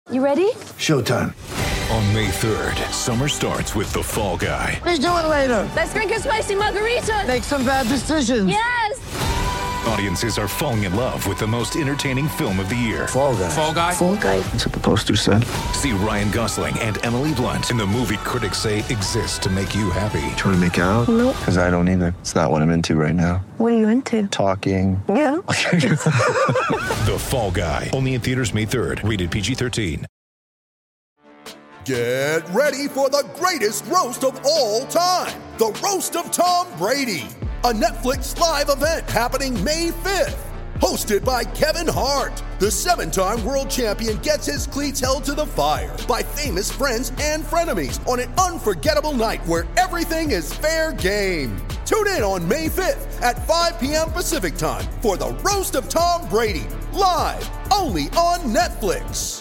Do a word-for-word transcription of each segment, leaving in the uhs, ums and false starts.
You ready? Showtime. On May third, summer starts with The Fall Guy. Let's do it later. Let's drink a spicy margarita. Make some bad decisions. Yes! Audiences are falling in love with the most entertaining film of the year. Fall Guy. Fall Guy? Fall Guy. That's what the poster said. See Ryan Gosling and Emily Blunt in the movie critics say exists to make you happy. Trying to make it out? Nope. Because I don't either. It's not what I'm into right now. What are you into? Talking. Yeah. The Fall Guy. Only in theaters May third. Rated P G thirteen. Get ready for the greatest roast of all time. The Roast of Tom Brady. A Netflix live event happening May fifth. Hosted by Kevin Hart. The seven-time world champion gets his cleats held to the fire by famous friends and frenemies on an unforgettable night where everything is fair game. Tune in on May fifth at five p.m. Pacific time for the Roast of Tom Brady. Live only on Netflix.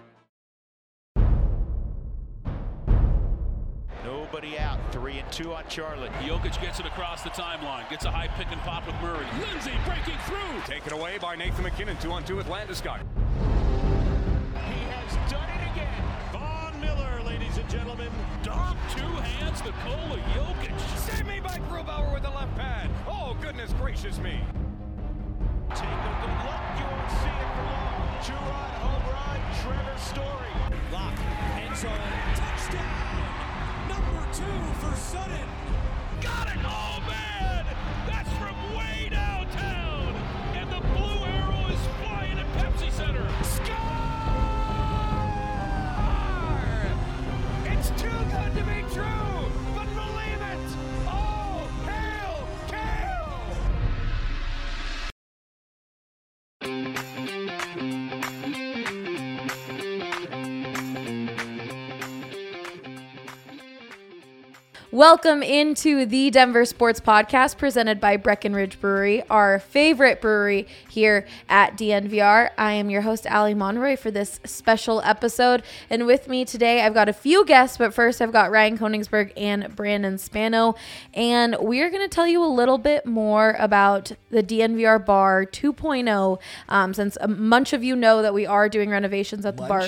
Nobody out. Three and two on Charlotte. Jokic gets it across the timeline. Gets a high pick and pop with Murray. Lindsay breaking through. Taken away by Nathan McKinnon. Two on two with Landeskog. He has done it again. Von Miller, ladies and gentlemen. Dom two hands Nikola Jokic. Save me by Grubauer with the left pad. Oh, goodness gracious me. Take a good look. You won't see it for long. Two-run home run. Trevor Story. Lock. End zone. Touchdown. Number two for Sutton. Got it! Oh, man! That's from way downtown! And the blue arrow is flying at Pepsi Center. Score! It's too good to be true, but believe it! Oh, hail, Kale! Welcome into the Denver Sports Podcast presented by Breckenridge Brewery, our favorite brewery here at D N V R. I am your host, Allie Monroy, for this special episode. And with me today, I've got a few guests, but first I've got Ryan Koenigsberg and Brandon Spano. And we're going to tell you a little bit more about the D N V R Bar two point oh, um, since a bunch of you know that we are doing renovations at the bar.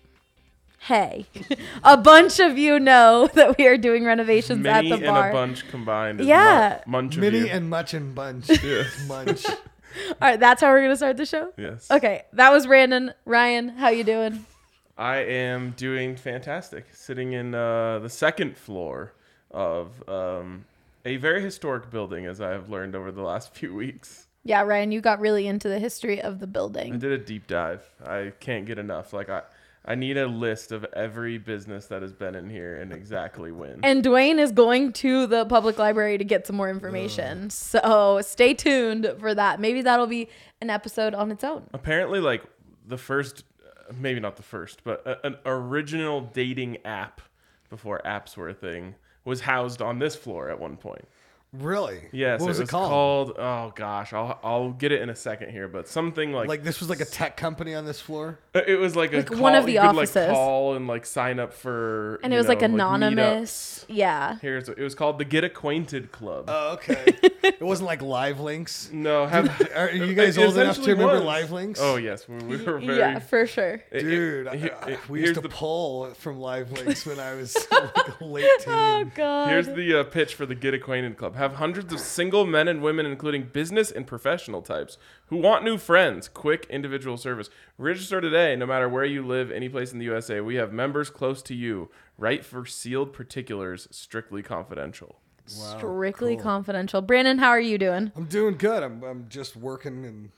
Hey, a bunch of you know that we are doing renovations Many at the bar. and a bunch combined. Is Yeah. mu- munch of Mini you. and much and bunch. Yeah. Munch. All right, that's how we're going to start the show? Yes. Okay, that was Brandon. Ryan, how you doing? I am doing fantastic. Sitting in uh, the second floor of um, a very historic building, as I have learned over the last few weeks. Yeah, Ryan, you got really into the history of the I building. did a deep dive. I can't get enough. Like I, I need a list of every business that has been in here and exactly when. And Dwayne is going to the public library to get some more information. Ugh. So stay tuned for that. Maybe that'll be an episode on its own. Apparently, like the first, maybe not the first, but a, an original dating app before apps were a thing was housed on this floor at one point. Really? Yes. What was it, it, was called? called? Oh gosh, I'll I'll get it in a second here, but something like Like this was like a tech company on this floor? It was like a Like call, one of the you offices. Could like call and like sign up for. And you it was know, like anonymous. meetups. Yeah. Here's it was called the Get Acquainted Club. Oh, okay. It wasn't like Live Links. No, have, Are you guys it old enough to essentially remember was. Live Links? Oh yes, we, we were very. Yeah, for sure. It- Dude, it- I- it- I- it- we here's used to the- pull from Live Links when I was like a late teen. Oh, God. Here's the uh, pitch for the Get Acquainted Club. Have hundreds of single men and women, including business and professional types, who want new friends. Quick individual service. Register today, no matter where you live, any place in the U S A. We have members close to you. Right for sealed particulars, strictly confidential. Wow, Strictly cool. confidential. Brandon, how are you doing? I'm doing good. I'm I'm just working and,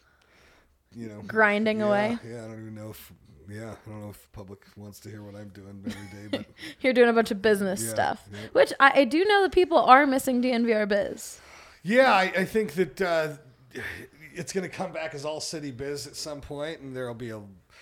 you know. Grinding yeah, away? Yeah, I don't even know if, yeah, I don't know if the public wants to hear what I'm doing every day, but. You're doing a bunch of business Yeah, stuff, yeah. which I, I do know that people are missing D N V R biz. Yeah, I, I think that uh, it's going to come back as all city biz at some point, and there'll be a.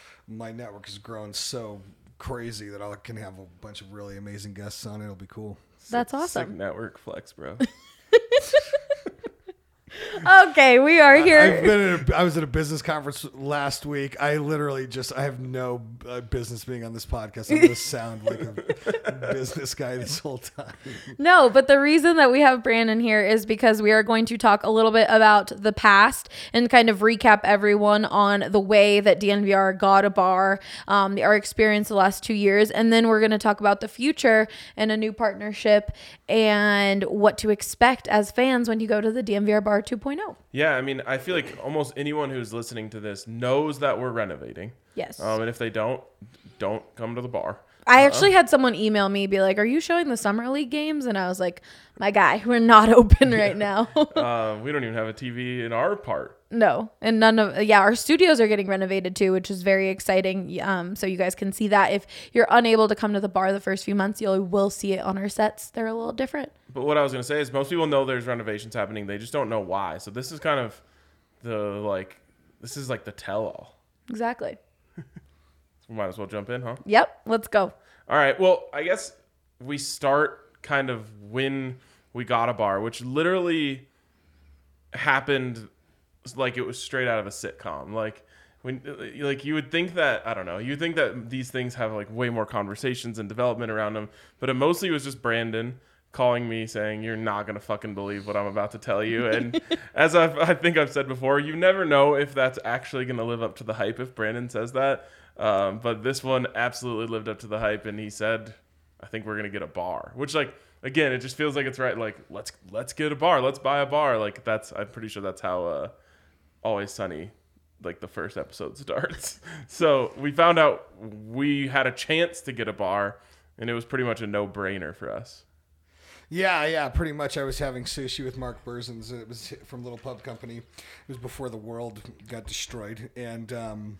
My network has grown so crazy that I can have a bunch of really amazing guests on it. It'll be cool. That's Sick awesome. network flex, bro. Okay, we are here. I've been at a, I was at a business conference last week. I literally just I have no uh, business being on this podcast. I'm going to sound like a business guy this whole time. No, but the reason that we have Brandon here is because we are going to talk a little bit about the past and kind of recap everyone on the way that D N V R got a bar, um, our experience the last two years, and then we're going to talk about the future and a new partnership and what to expect as fans when you go to the D N V R Bar two point oh. Yeah, I mean, I feel like almost anyone who's listening to this knows that we're renovating. Yes. Um, and if they don't, don't come to the bar. I actually had someone email me, be like, are you showing the Summer League games? And I was like, my guy, we're not open right now. uh, we don't even have a T V in our part. No. And none of, yeah, our studios are getting renovated too, which is very exciting. Um, so you guys can see that. If you're unable to come to the bar the first few months, you will see it on our sets. They're a little different. But what I was going to say is most people know there's renovations happening. They just don't know why. So this is kind of the, like, this is like the tell-all. Exactly. We might as well jump in, huh? Yep. Let's go. All right. Well, I guess we start kind of when we got a bar, which literally happened like it was straight out of a sitcom. Like when, like you would think that, I don't know, you would think that these things have like way more conversations and development around them, but it mostly was just Brandon calling me saying, you're not going to fucking believe what I'm about to tell you. And as I've, I think I've said before, you never know if that's actually going to live up to the hype if Brandon says that. Um, but this one absolutely lived up to the hype, and he said, I think we're going to get a bar, which, like, again, it just feels like it's right. Like, let's, let's get a bar. Let's buy a bar. Like that's, I'm pretty sure that's how, uh, Always Sunny, like the first episode starts. So we found out we had a chance to get a bar, and it was pretty much a no brainer for us. Yeah, yeah, pretty much. I was having sushi with Mark Berzins. It was from Little Pub Company. It was before the world got destroyed. And, um,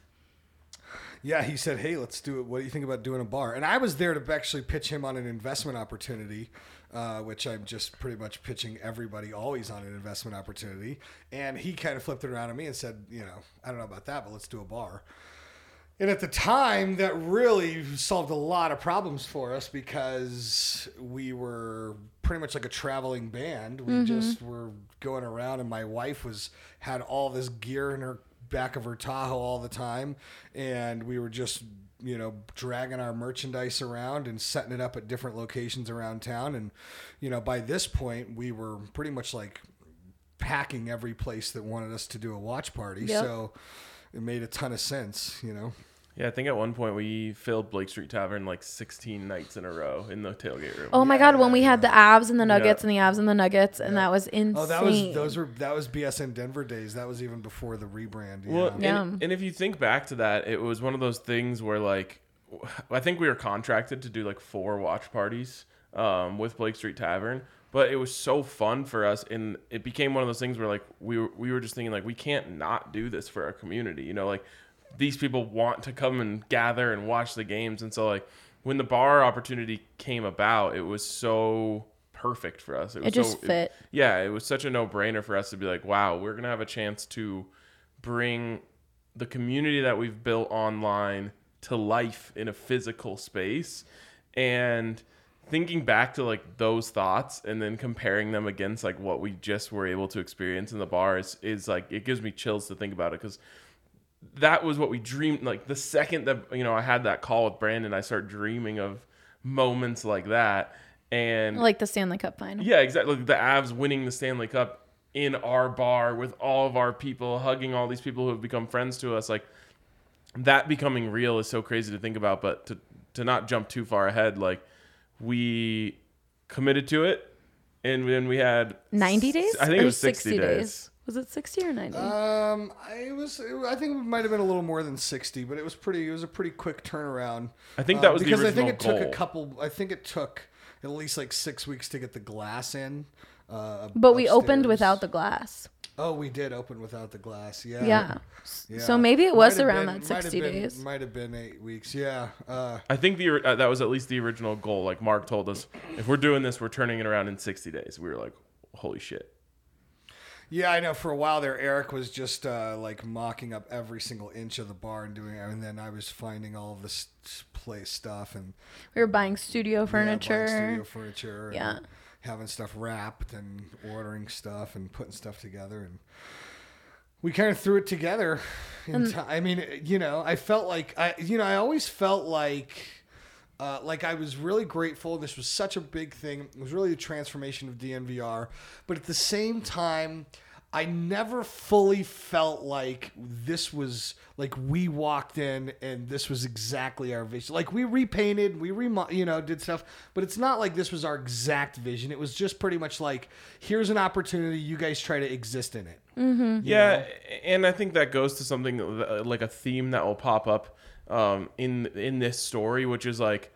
yeah, he said, hey, let's do it. What do you think about doing a bar? And I was there to actually pitch him on an investment opportunity, uh, which I'm just pretty much pitching everybody always on an investment opportunity. And he kind of flipped it around on me and said, you know, I don't know about that, but let's do a bar. And at the time, that really solved a lot of problems for us because we were pretty much like a traveling band. We mm-hmm. just were going around, and my wife was had all this gear in her back of her Tahoe all the time, and we were just, you know, dragging our merchandise around and setting it up at different locations around town. And, you know, by this point, we were pretty much like packing every place that wanted us to do a watch party. Yep. So it made a ton of sense, you know. Yeah, I think at one point we filled Blake Street Tavern like sixteen nights in a row in the tailgate room. Oh my yeah, God, when we yeah. had the abs and the nuggets yeah. and the abs and the nuggets, and yeah. that was insane. Oh, that was those were that was B S N Denver days. That was even before the rebrand. Well, know? and, yeah. and if you think back to that, it was one of those things where like I think we were contracted to do like four watch parties um, with Blake Street Tavern. But it was so fun for us, and it became one of those things where like we were, we were just thinking like we can't not do this for our community, you know, like these people want to come and gather and watch the games, and so like when the bar opportunity came about, it was so perfect for us. It, was it just so, fit. It, yeah, it was such a no-brainer for us to be like, wow, we're gonna have a chance to bring the community that we've built online to life in a physical space, and thinking back to like those thoughts and then comparing them against like what we just were able to experience in the bar is, is like, it gives me chills to think about it. Cause that was what we dreamed. Like the second that, you know, I had that call with Brandon, I start dreaming of moments like that. And like the Stanley Cup final. Yeah, exactly. The Avs winning the Stanley Cup in our bar with all of our people, hugging all these people who have become friends to us. Like that becoming real is so crazy to think about, but to, to not jump too far ahead, like, we committed to it, and then we had ninety days. I think or it was sixty, sixty days. days. Was it sixty or ninety? Um, I was. I think it might have been a little more than sixty, but it was pretty. It was a pretty quick turnaround. I think that was um, because the original I think it goal. took a couple. I think it took at least like six weeks to get the glass in. Uh, but we upstairs. opened without the glass. Oh, we did open without the glass. Yeah. Yeah. yeah. So maybe it was might around been, that sixty might been, days. Might have been eight weeks. Yeah. Uh, I think the uh, that was at least the original goal. Like Mark told us, if we're doing this, we're turning it around in sixty days. We were like, holy shit. Yeah, I know. For a while there, Eric was just uh, like mocking up every single inch of the bar and doing it, and then I was finding all of this play stuff, and we were buying studio furniture. Yeah, buying studio furniture. Yeah. And, having stuff wrapped and ordering stuff and putting stuff together. And we kind of threw it together. In t- I mean, you know, I felt like, I, you know, I always felt like, uh, like I was really grateful. This was such a big thing. It was really a transformation of D N V R. But at the same time, I never fully felt like this was like we walked in and this was exactly our vision. Like we repainted, we remo- you know, did stuff, but it's not like this was our exact vision. It was just pretty much like, here's an opportunity. You guys try to exist in it. Mm-hmm. Yeah, know? And I think that goes to something like a theme that will pop up um, in in this story, which is like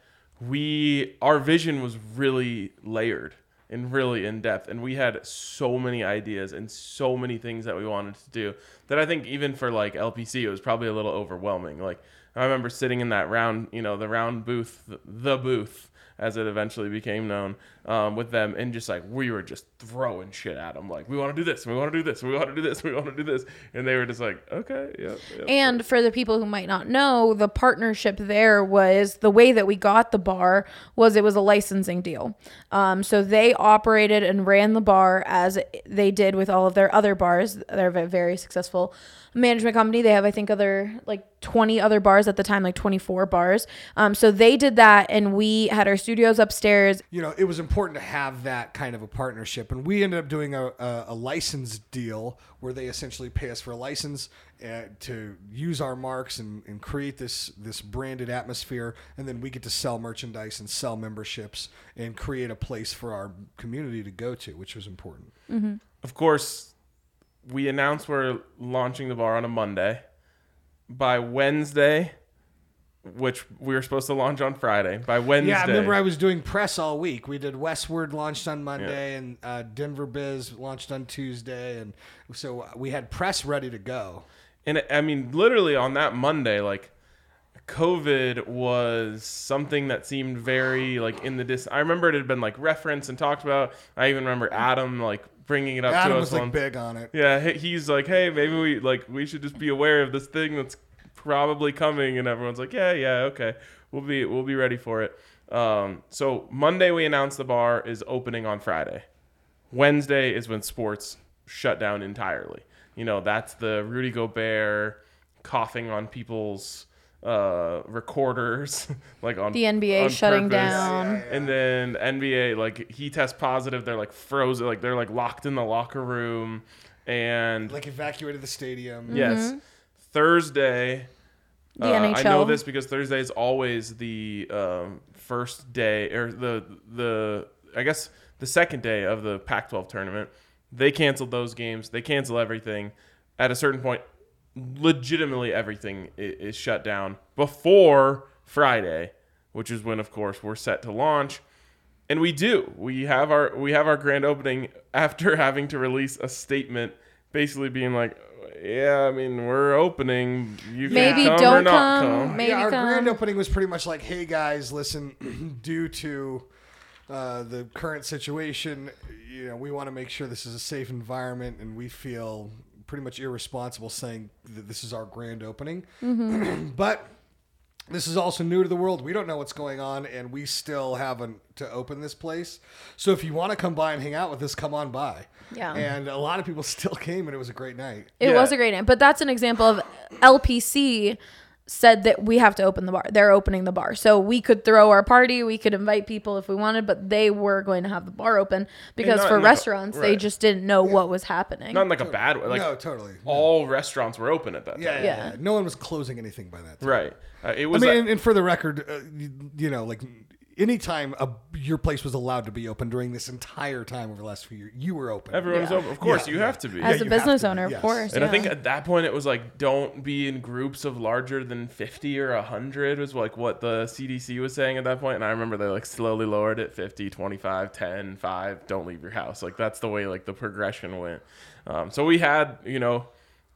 we our vision was really layered and really in depth, and we had so many ideas and so many things that we wanted to do that I think even for like L P C it was probably a little overwhelming. Like I remember sitting in that round, you know, the round booth, the booth as it eventually became known, um, with them, and just like we were just throwing shit at them, like we want to do this, we want to do this, we want to do this, we want to do this, and they were just like, okay, yeah. yeah and for the people who might not know, the partnership there was the way that we got the bar was it was a licensing deal. Um, so they operated and ran the bar as they did with all of their other bars. They're a very successful management company. They have, I think, other like twenty other bars at the time, like twenty-four bars. Um, so they did that, and we had our studios upstairs. You know, it was important to have that kind of a partnership, and we ended up doing a, a, a license deal where they essentially pay us for a license uh, to use our marks and, and create this this branded atmosphere, and then we get to sell merchandise and sell memberships and create a place for our community to go to, which was important. Mm-hmm. Of course, we announced we're launching the bar on a Monday. By Wednesday, which we were supposed to launch on Friday, by Wednesday. Yeah, I remember I was doing press all week. We did Westward launched on Monday, yeah. and uh, Denver Biz launched on Tuesday, and so we had press ready to go. And I mean, literally on that Monday, like COVID was something that seemed very like in the dis. I remember it had been like referenced and talked about. I even remember Adam like bringing it up Adam to us. was like once. big on it. Yeah, he's like, hey, maybe we like we should just be aware of this thing that's probably coming, and everyone's like, yeah, yeah, okay, we'll be we'll be ready for it. Um, so Monday we announced the bar is opening on Friday. Wednesday is when sports shut down entirely. You know, that's the Rudy Gobert coughing on people's uh recorders like on the N B A shutting purpose. down, yeah, yeah, yeah. And then N B A, like he tests positive, they're like frozen, like they're like locked in the locker room, and like evacuated the stadium. Yes. Mm-hmm. Thursday, the uh, N H L. I know this because Thursday is always the um, first day, or the the I guess the second day of the Pac twelve tournament. They canceled those games. They cancel everything. At a certain point, legitimately everything is, is shut down before Friday, which is when, of course, we're set to launch. And we do. We have our we have our grand opening after having to release a statement, basically being like, yeah, I mean, we're opening. You can maybe come don't or not come. come. Maybe yeah, our come. grand opening was pretty much like, hey guys, listen, due to uh, the current situation, you know, we want to make sure this is a safe environment, and we feel pretty much irresponsible saying that this is our grand opening. Mm-hmm. But this is also new to the world. We don't know what's going on, and we still haven't to open this place. So if you want to come by and hang out with us, come on by. Yeah. And a lot of people still came, and it was a great night. It Yeah. was a great night, but that's an example of L P C said that we have to open the bar. They're opening the bar. So we could throw our party, we could invite people if we wanted, but they were going to have the bar open because not for in like a- restaurants, they right. just didn't know what was happening. Not in like a bad way. Like, no, totally. all restaurants were open at that Yeah, time. yeah, Yeah. yeah. No one was closing anything by that time. Right. Uh, it I was. mean, like- and, and for the record, uh, you, you know, like anytime a, your place was allowed to be open during this entire time over the last few years, you were open. everyone was Yeah. open. Of course, Yeah, you yeah. have to be. As Yeah, a you have business to be, owner, of yes. course. And yeah. I think at that point it was like, don't be in groups of larger than fifty or one hundred was like what the C D C was saying at that point. And I remember they like slowly lowered it, fifty, twenty-five, ten, five, don't leave your house. Like that's the way like the progression went. Um, so we had, you know,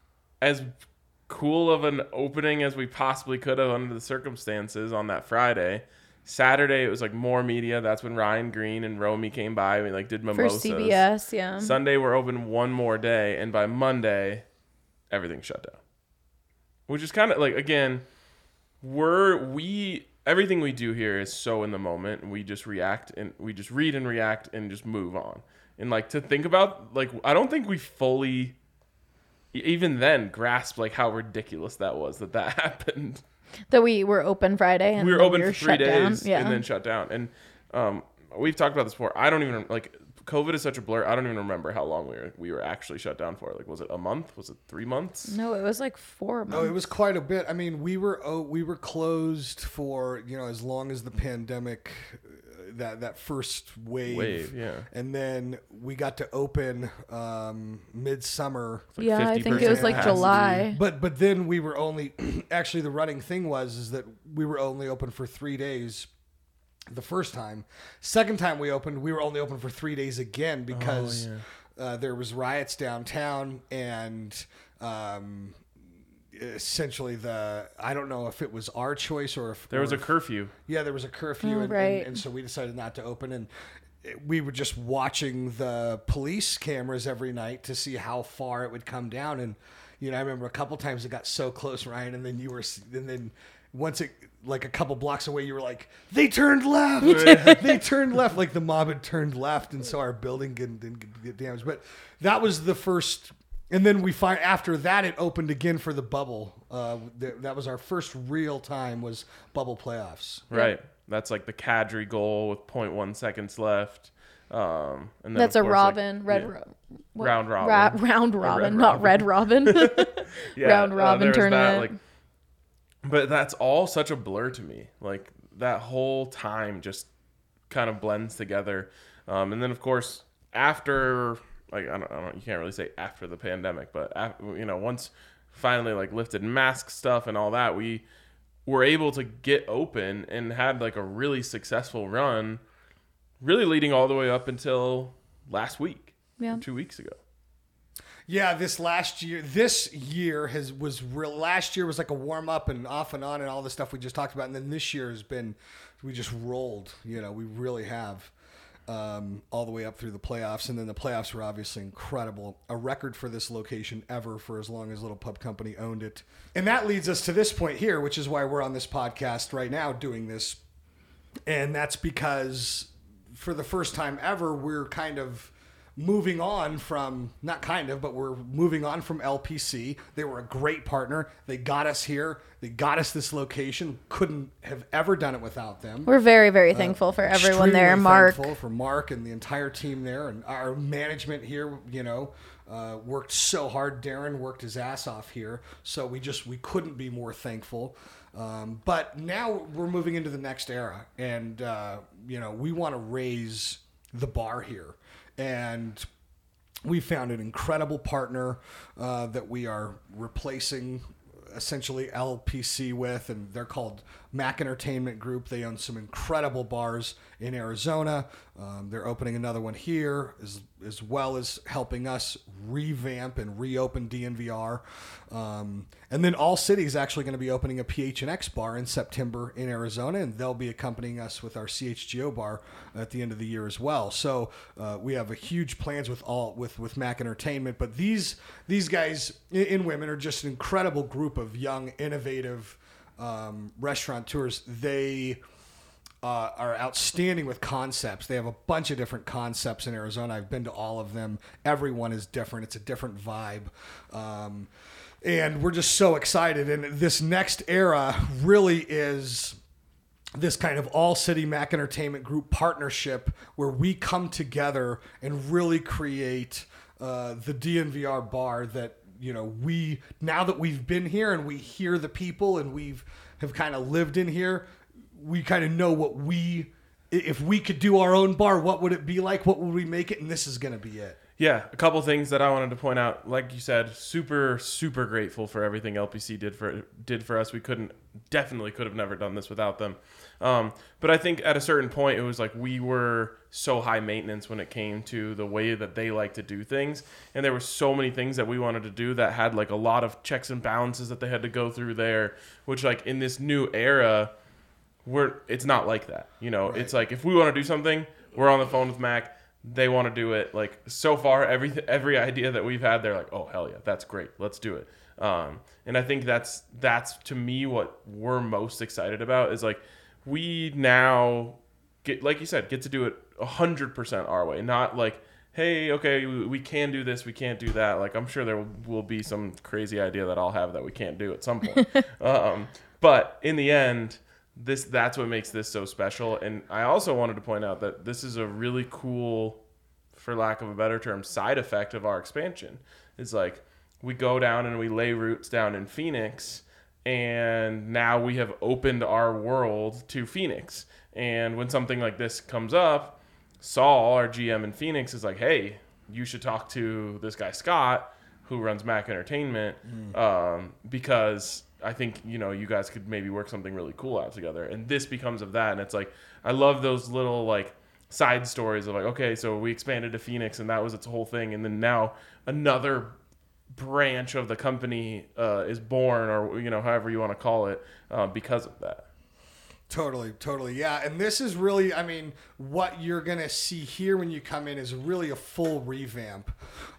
as cool of an opening as we possibly could have under the circumstances on that Friday. Saturday it was like more media. That's when Ryan Green and Romy came by. We like did for mimosas. C B S, yeah. Sunday we're open one more day, and by Monday, everything shut down. Which is kind of like, again, we're we everything we do here is so in the moment, and we just react and we just read and react and just move on. And like to think about, like, I don't think we fully, even then, grasped like how ridiculous that was that that happened. That we were open Friday and we were open we were for three days yeah. and then shut down. And um, we've talked about this before. I don't even like COVID is such a blur. I don't even remember how long we were we were actually shut down for. Like, was it a month? Was it three months? No, it was like four months. No, it was quite a bit. I mean, we were oh, we were closed for, you know, as long as the pandemic, that that first wave, wave yeah. And then we got to open um, midsummer. Like yeah, I think it was like capacity. July. But but then we were only actually the running thing was is that we were only open for three days. The first time. Second time we opened, we were only open for three days again because oh, yeah. uh, there was riots downtown, and um, essentially the I don't know if it was our choice or if there was or a if, curfew. Yeah, there was a curfew, oh, and, right. and, and so we decided not to open, and we were just watching the police cameras every night to see how far it would come down. And you know, I remember a couple times it got so close, Ryan, and then you were, and then once it. Like a couple blocks away, you were like, they turned left. They turned left. Like the mob had turned left. And so our building didn't, didn't get damaged. But that was the first. And then we find after that, it opened again for the bubble. Uh, th- that was our first real time was bubble playoffs. Right. That's like the Kadri goal with zero point one seconds left. Um, and then That's a course, Robin, like, red yeah. ro- round robin. Ra- round robin, red not robin. red robin. yeah, round robin uh, tournament. That, like, but that's all such a blur to me. Like that whole time just kind of blends together. Um, and then of course after, like I don't, I don't, you can't really say after the pandemic, but after, you know, once finally like lifted mask stuff and all that, we were able to get open and had like a really successful run, really leading all the way up until last week, yeah, two weeks ago. Yeah, this last year, this year has was real. Last year was like a warm up and off and on and all the stuff we just talked about, and then this year has been, we just rolled. You know, we really have um, all the way up through the playoffs, and then the playoffs were obviously incredible. A record for this location ever for as long as Little Pub Company owned it, and that leads us to this point here, which is why we're on this podcast right now doing this, and that's because for the first time ever, we're kind of. Moving on from, not kind of, but we're moving on from L P C. They were a great partner. They got us here. They got us this location. Couldn't have ever done it without them. We're very, very thankful uh, for everyone there. Mark. Thankful for Mark and the entire team there. And our management here, you know, uh, worked so hard. Darren worked his ass off here. So we just, we couldn't be more thankful. Um, but now we're moving into the next era. And, uh, you know, we want to raise the bar here. And we found an incredible partner uh, that we are replacing essentially L P C with, and they're called Mac Entertainment Group. They own some incredible bars in Arizona. Um, they're opening another one here, as, as well as helping us revamp and reopen D N V R. Um, and then All City is actually going to be opening a P H N X bar in September in Arizona, and they'll be accompanying us with our C H G O bar at the end of the year as well. So uh, we have a huge plans with all with, with Mac Entertainment. But these these guys and women are just an incredible group of young, innovative um, restaurateurs. They uh, are outstanding with concepts. They have a bunch of different concepts in Arizona. I've been to all of them. Everyone is different. It's a different vibe. Um, and we're just so excited. And this next era really is this kind of All City Mac Entertainment Group partnership where we come together and really create uh, the D N V R bar that, you know, we, now that we've been here and we hear the people and we've have kind of lived in here, we kind of know what we, if we could do our own bar, what would it be like? What would we make it? And this is going to be it. Yeah, a couple things that I wanted to point out. Like you said, super, super grateful for everything L P C did for did for us. We couldn't, definitely could have never done this without them. Um, but I think at a certain point, it was like we were so high maintenance when it came to the way that they like to do things. And there were so many things that we wanted to do that had like a lot of checks and balances that they had to go through there, which like in this new era, we're it's not like that. You know, right. It's like if we want to do something, we're on the phone with Mac. They want to do it. Like so far, every every idea that we've had, they're like, oh hell yeah, that's great, let's do it. Um, and I think that's that's to me what we're most excited about is like we now get, like you said, get to do it a hundred percent our way. Not like, hey, okay, we, we can do this, we can't do that. Like, I'm sure there will, will be some crazy idea that I'll have that we can't do at some point. um, but in the end, this that's what makes this so special. And I also wanted to point out that this is a really cool, for lack of a better term, side effect of our expansion. It's like we go down and we lay roots down in Phoenix, and now we have opened our world to Phoenix. And when something like this comes up, Saul, our G M in Phoenix, is like, hey, you should talk to this guy Scott, who runs Mac Entertainment, mm. um, because I think, you know, you guys could maybe work something really cool out together. And this becomes of that. And it's like, I love those little like side stories of like, okay, so we expanded to Phoenix and that was its whole thing. And then now another branch of the company uh, is born, or, you know, however you want to call it, uh, because of that. Totally, totally. Yeah, and this is really, I mean, what you're going to see here when you come in is really a full revamp.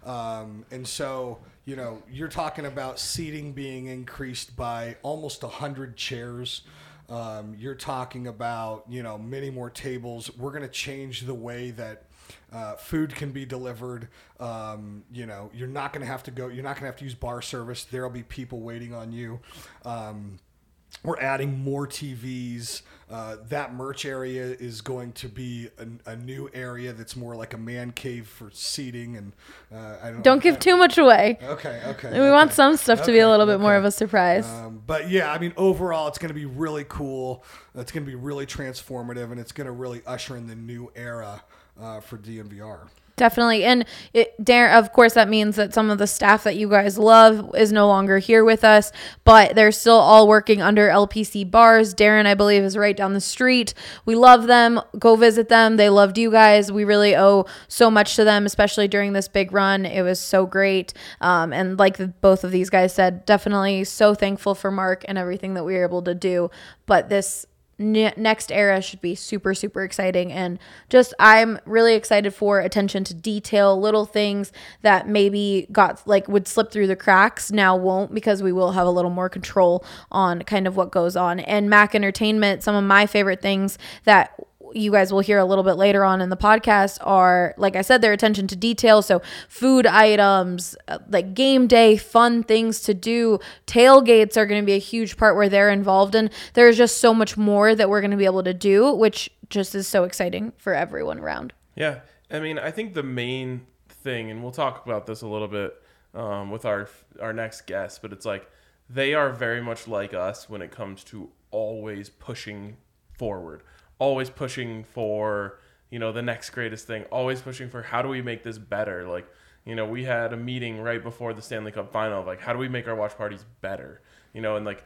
Um, and so, you know, you're talking about seating being increased by almost one hundred chairs. Um, you're talking about, you know, many more tables. We're going to change the way that uh, food can be delivered. Um, you know, you're not going to have to go, you're not going to have to use bar service. There'll be people waiting on you. Um, We're adding more T Vs. Uh, that merch area is going to be a, a new area that's more like a man cave for seating. And uh, I don't don't know, give I, too much away. Okay, okay. We okay. want some stuff to okay, be a little bit okay. more of a surprise. Um, but yeah, I mean, overall, it's going to be really cool. It's going to be really transformative, and it's going to really usher in the new era uh, for D N V R. Definitely. And it, Darren, of course, that means that some of the staff that you guys love is no longer here with us, but they're still all working under L P C Bars. Darren, I believe, is right down the street. We love them. Go visit them. They loved you guys. We really owe so much to them, especially during this big run. It was so great. Um, and like the, both of these guys said, definitely so thankful for Mark and everything that we were able to do. But this next era should be super, super exciting. And just, I'm really excited for attention to detail, little things that maybe got like would slip through the cracks now won't, because we will have a little more control on kind of what goes on. And Mac Entertainment, some of my favorite things that you guys will hear a little bit later on in the podcast are, like I said, their attention to detail. So food items, like game day, fun things to do. Tailgates are going to be a huge part where they're involved in. There's just so much more that we're going to be able to do, which just is so exciting for everyone around. Yeah. I mean, I think the main thing, and we'll talk about this a little bit um, with our, our next guest, but it's like they are very much like us when it comes to always pushing forward. Always pushing for, you know, the next greatest thing, always pushing for how do we make this better? Like, you know, we had a meeting right before the Stanley Cup final of like, how do we make our watch parties better? You know, and like,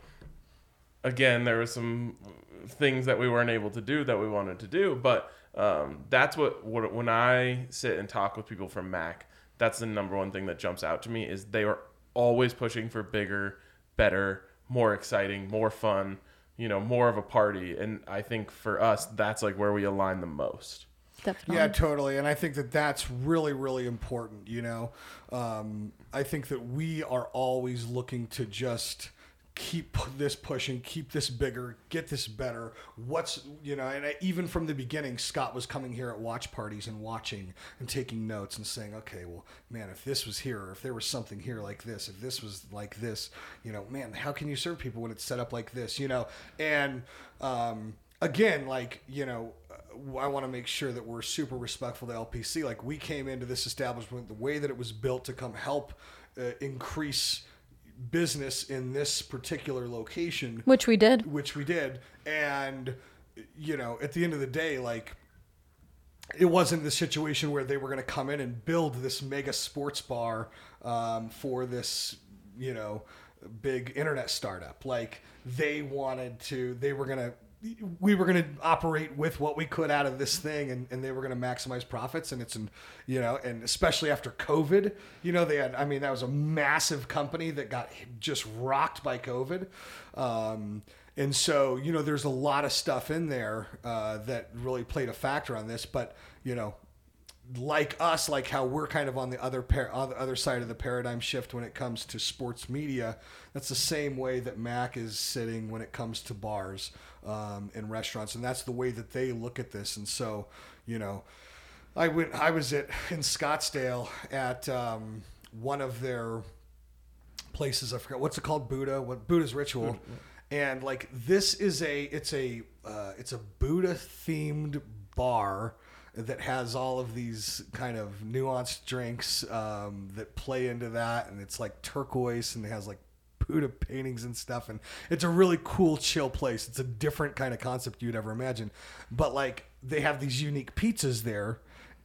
again, there were some things that we weren't able to do that we wanted to do, but um, that's what, what, when I sit and talk with people from Mac, that's the number one thing that jumps out to me is they are always pushing for bigger, better, more exciting, more fun, you know, more of a party. And I think for us, that's like where we align the most. Definitely. Yeah, totally. And I think that that's really, really important. You know, um, I think that we are always looking to just keep this pushing, keep this bigger, get this better. What's, you know, and I, even from the beginning, Scott was coming here at watch parties and watching and taking notes and saying, okay, well, man, if this was here, or if there was something here like this, if this was like this, you know, man, how can you serve people when it's set up like this, you know? And um, again, like, you know, I want to make sure that we're super respectful to L P C. Like, we came into this establishment the way that it was built to come help uh, increase business in this particular location, which we did which we did and you know, at the end of the day, like, it wasn't the situation where they were going to come in and build this mega sports bar um, for this, you know, big internet startup. Like, they wanted to, they were going to we were going to operate with what we could out of this thing, and, and they were going to maximize profits. And it's, an, you know, and especially after COVID, you know, they had, I mean, that was a massive company that got just rocked by COVID. Um, and so, you know, there's a lot of stuff in there uh, that really played a factor on this, but, you know, like us, like how we're kind of on the other par- on the other side of the paradigm shift when it comes to sports media, that's the same way that Mac is sitting when it comes to bars. um, in restaurants, and that's the way that they look at this. And so, you know, I went. I was at in Scottsdale at um, one of their places. I forgot what's it called. Buddha. What Buddha's Ritual. Mm-hmm. And like this is a it's a uh, it's a Buddha themed bar that has all of these kind of nuanced drinks um, that play into that, and it's like turquoise and it has like Buddha paintings and stuff, and it's a really cool, chill place. It's a different kind of concept you'd ever imagine, but like they have these unique pizzas there,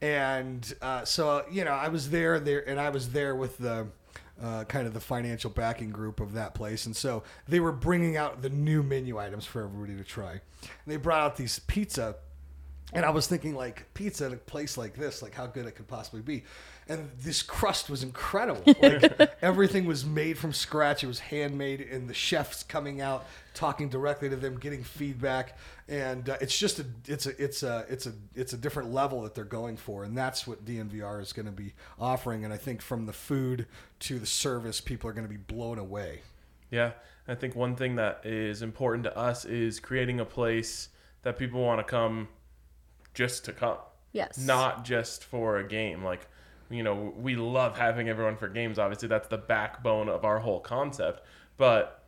and uh, so you know I was there there and I was there with the. Uh, kind of the financial backing group of that place. And so they were bringing out the new menu items for everybody to try. And they brought out these pizza. And I was thinking, like, pizza at a place like this, like how good it could possibly be. And this crust was incredible. Like everything was made from scratch. It was handmade, and the chefs coming out, talking directly to them, getting feedback. And uh, it's just a, it's a, it's a, it's a, it's a different level that they're going for. And that's what D N V R is going to be offering. And I think from the food to the service, people are going to be blown away. Yeah. I think one thing that is important to us is creating a place that people want to come just to come. Yes. Not just for a game. Like, you know, we love having everyone for games. Obviously, that's the backbone of our whole concept. But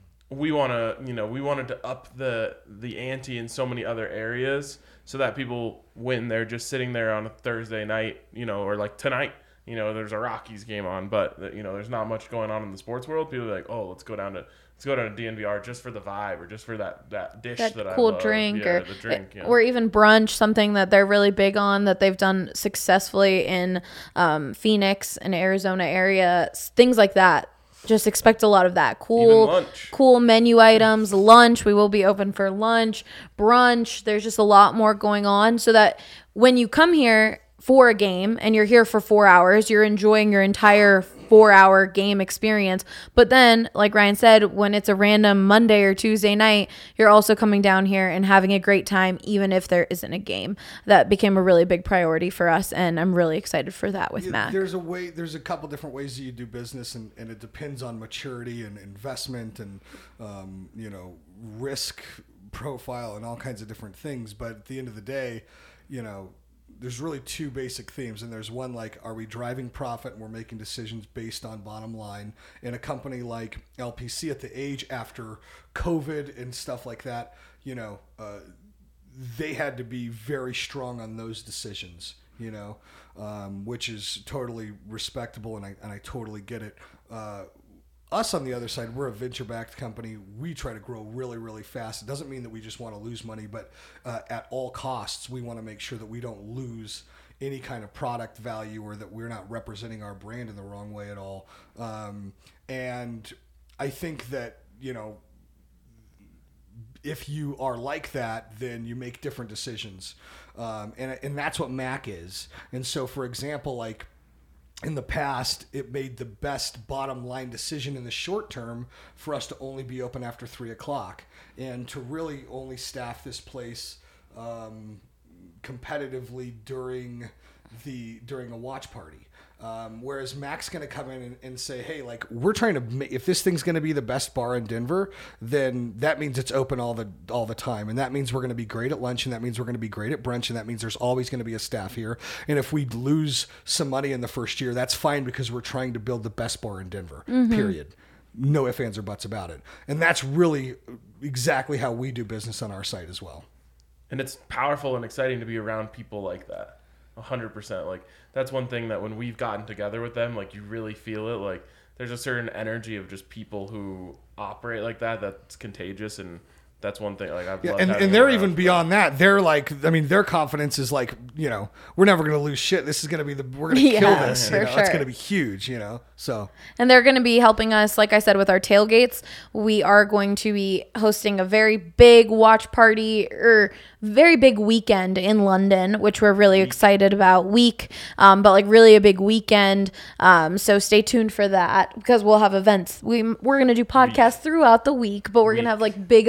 we want to, you know, we wanted to up the the ante in so many other areas so that people, when they're just sitting there on a Thursday night, you know, or like tonight, you know, there's a Rockies game on, but, you know, there's not much going on in the sports world. People are like, oh, let's go down to let's go down to D N V R just for the vibe or just for that, that dish that, that cool I love. drink, yeah, or the drink, yeah. or even brunch, something that they're really big on that they've done successfully in um, Phoenix and Arizona area, things like that. Just expect a lot of that. Cool, cool menu items. Lunch, we will be open for lunch. Brunch, there's just a lot more going on so that when you come here for a game and you're here for four hours, you're enjoying your entire four-hour game experience. But then, like Ryan said, when it's a random Monday or Tuesday night, you're also coming down here and having a great time, even if there isn't a game. That became a really big priority for us, and I'm really excited for that with yeah, Mac. There's a way. There's a couple different ways that you do business, and, and it depends on maturity and investment and um, you know risk profile and all kinds of different things. But at the end of the day, you know. There's really two basic themes, and there's one like, are we driving profit and we're making decisions based on bottom line? In a company like L P C at the age after COVID and stuff like that, you know, uh, they had to be very strong on those decisions, you know, um, which is totally respectable, and I and I totally get it. Uh, Us on the other side, we're a venture-backed company. We try to grow really, really fast. It doesn't mean that we just want to lose money, but uh, at all costs, we want to make sure that we don't lose any kind of product value or that we're not representing our brand in the wrong way at all. Um, and I think that, you know, if you are like that, then you make different decisions. Um, and, and that's what Mac is. And so, for example, like, in the past, it made the best bottom line decision in the short term for us to only be open after three o'clock and to really only staff this place um, competitively during the during a watch party. Um, whereas Mac's going to come in and, and say, hey, like, we're trying to make, if this thing's going to be the best bar in Denver, then that means it's open all the all the time. And that means we're going to be great at lunch, and that means we're going to be great at brunch, and that means there's always going to be a staff here. And if we lose some money in the first year, that's fine because we're trying to build the best bar in Denver, mm-hmm. period. No ifs, ands, or buts about it. And that's really exactly how we do business on our site as well. And it's powerful and exciting to be around people like that. A hundred percent. Like, that's one thing that when we've gotten together with them, like, you really feel it. Like, there's a certain energy of just people who operate like that that's contagious, and that's one thing. Like, I've yeah, loved and, and they're even beyond that. They're like, I mean, their confidence is like, you know, we're never going to lose shit. This is going to be the, we're going to yeah, kill this. For you know? sure. It's going to be huge, you know? So, and they're going to be helping us, like I said, with our tailgates. We are going to be hosting a very big watch party or very big weekend in London, which we're really excited about. Week, um, but like really a big weekend. Um, so stay tuned for that because we'll have events. We we're going to do podcasts week. throughout the week, but we're going to have like big events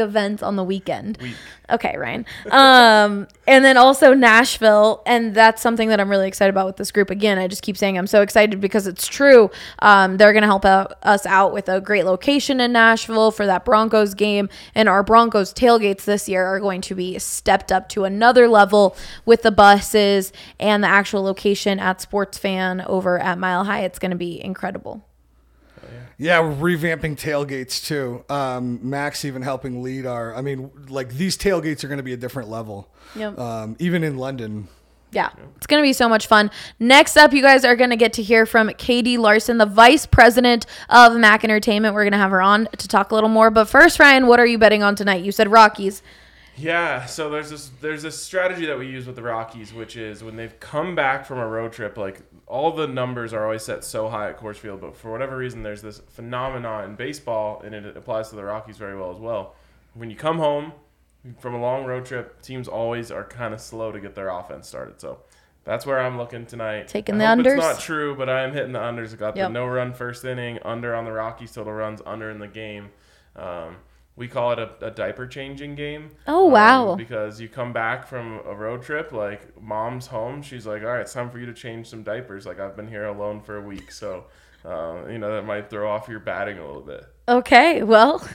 on the weekend. Week. Okay, Ryan. Um, and then also Nashville, and that's something that I'm really excited about with this group. Again, I just keep saying I'm so excited because it's true. Um, they're going to help out, us out with a great location in Nashville for that Broncos game, and our Broncos tailgates this year are going to be stepped up to another level with the buses and the actual location at Sports Fan over at Mile High. It's going to be incredible. Yeah, we're revamping tailgates too. Um, Max even helping lead our. I mean, like these tailgates are going to be a different level. Yep. Um, even in London. Yeah, it's going to be so much fun. Next up, you guys are going to get to hear from Katie Larson, the vice president of Mac Entertainment. We're going to have her on to talk a little more. But first, Ryan, what are you betting on tonight? You said Rockies. Yeah, so there's this there's this strategy that we use with the Rockies, which is when they've come back from a road trip, like all the numbers are always set so high at Coors Field, but for whatever reason, there's this phenomenon in baseball, and it applies to the Rockies very well as well. When you come home from a long road trip, teams always are kind of slow to get their offense started. So that's where I'm looking tonight. Taking I the hope unders. It's not true, but I am hitting the unders. I got Yep. the no-run first inning, under on the Rockies, total runs, under in the game. Um, We call it a, a diaper changing game. Oh, wow. Um, because you come back from a road trip, like mom's home. She's like, all right, it's time for you to change some diapers. Like I've been here alone for a week. So, uh, you know, that might throw off your batting a little bit. Okay, well,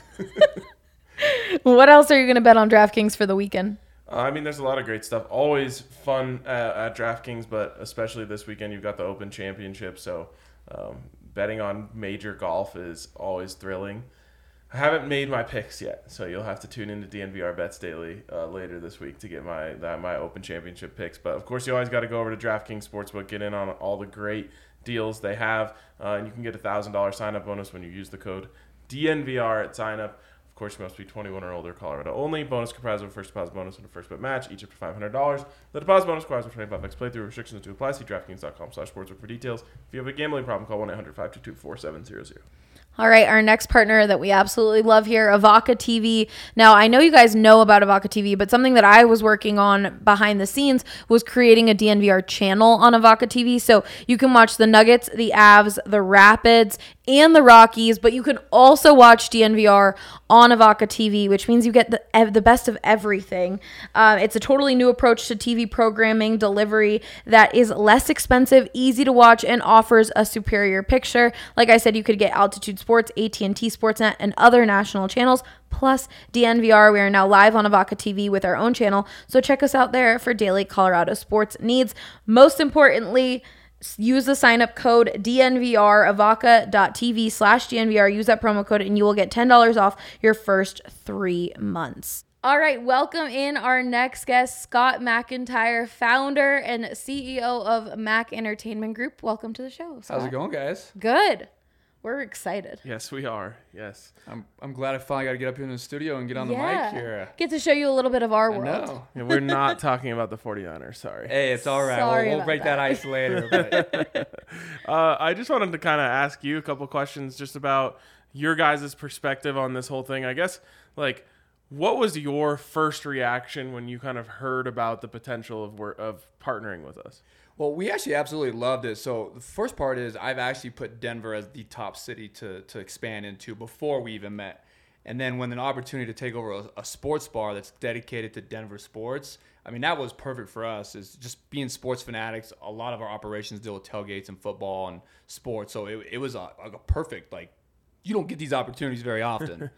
what else are you going to bet on DraftKings for the weekend? Uh, I mean, there's a lot of great stuff. Always fun at, at DraftKings, but especially this weekend, you've got the Open Championship. So um, betting on major golf is always thrilling. I haven't made my picks yet, so you'll have to tune into D N V R Bets Daily uh, later this week to get my that, my Open Championship picks. But, of course, you always got to go over to DraftKings Sportsbook, get in on all the great deals they have, uh, and you can get a one thousand dollars sign-up bonus when you use the code D N V R at sign-up. Of course, you must be twenty-one or older, Colorado only. Bonus comprised of a first deposit bonus and a first bet match, each up to five hundred dollars. The deposit bonus requires a twenty-five x playthrough. Restrictions to apply. See DraftKings.com slash sportsbook for details. If you have a gambling problem, call one eight hundred five two two four seven zero zero. All right, our next partner that we absolutely love here, Avaca T V. Now, I know you guys know about Avaca T V, but something that I was working on behind the scenes was creating a D N V R channel on Avaca T V. So you can watch the Nuggets, the Avs, the Rapids, and the Rockies, but you can also watch D N V R on Avaca T V, which means you get the the best of everything. Uh, it's a totally new approach to T V programming delivery that is less expensive, easy to watch, and offers a superior picture. Like I said, you could get Altitude Sports, A T and T Sportsnet, and other national channels, plus D N V R. We are now live on Avaca T V with our own channel, so check us out there for daily Colorado sports needs. Most importantly, use the sign-up code D N V R, avaca.tv slash DNVR. Use that promo code, and you will get ten dollars off your first three months. All right, welcome in our next guest, Scott McIntyre, founder and C E O of Mac Entertainment Group. Welcome to the show, Scott. How's it going, guys? Good. We're excited. Yes, we are. Yes. I'm I'm glad I finally got to get up here in the studio and get on Yeah. the mic here. Get to show you a little bit of our I world. know. Yeah, we're not talking about the 49ers, sorry. Hey, it's all right. Sorry we'll we'll about break that. that ice later. But uh, I just wanted to kind of ask you a couple questions just about your guys' perspective on this whole thing. I guess, like, what was your first reaction when you kind of heard about the potential of wor- of partnering with us? well, we actually absolutely loved it. So the first part is I've actually put Denver as the top city to to expand into before we even met. And then when an opportunity to take over a, a sports bar that's dedicated to Denver sports, I mean, that was perfect for us. Is just being sports fanatics. A lot of our operations deal with tailgates and football and sports. So it, it was a, like a perfect, like, you don't get these opportunities very often.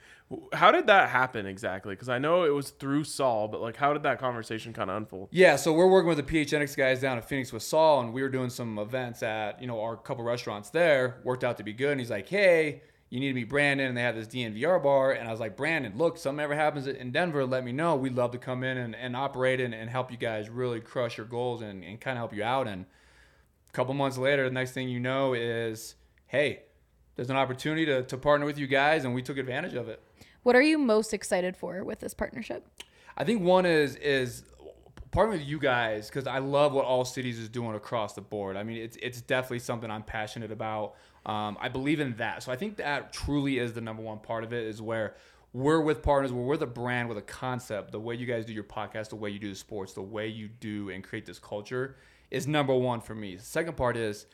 How did that happen exactly? Because I know it was through Saul, but like, how did that conversation kind of unfold? Yeah, so we're working with the P H N X guys down in Phoenix with Saul, and we were doing some events at, you know, our couple restaurants there. Worked out to be good, and he's like, hey, you need to meet Brandon, and they have this D N V R bar. And I was like, Brandon, look, something ever happens in Denver, let me know. We'd love to come in and, and operate and, and help you guys really crush your goals and, and kind of help you out. And a couple months later, the next thing you know is, hey, there's an opportunity to, to partner with you guys, and we took advantage of it. What are you most excited for with this partnership? I think one is is partnering with you guys because I love what All Cities is doing across the board. I mean, it's it's definitely something I'm passionate about. Um, I believe in that. So I think that truly is the number one part of it, is where we're with partners, where we're the brand with a concept. The way you guys do your podcast, the way you do the sports, the way you do and create this culture is number one for me. The second part is